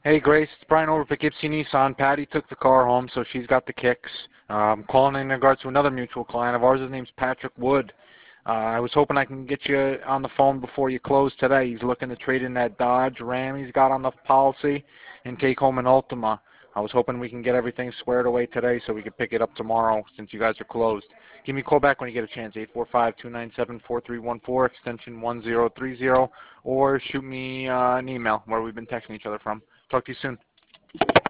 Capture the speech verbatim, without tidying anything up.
Hey Grace, it's Brian over at Poughkeepsie Nissan. Patty took the car home, so she's got the kicks. Um, calling in regards to another mutual client of ours. His name's Patrick Wood. Uh, I was hoping I can get you on the phone before you close today. He's looking to trade in that Dodge Ram he's got on the policy and take home an Ultima. I was hoping we can get everything squared away today so we can pick it up tomorrow since you guys are closed. Give me a call back when you get a chance, eight four five, two nine seven, four three one four, extension one zero three zero, or shoot me uh, an email where we've been texting each other from. Talk to you soon.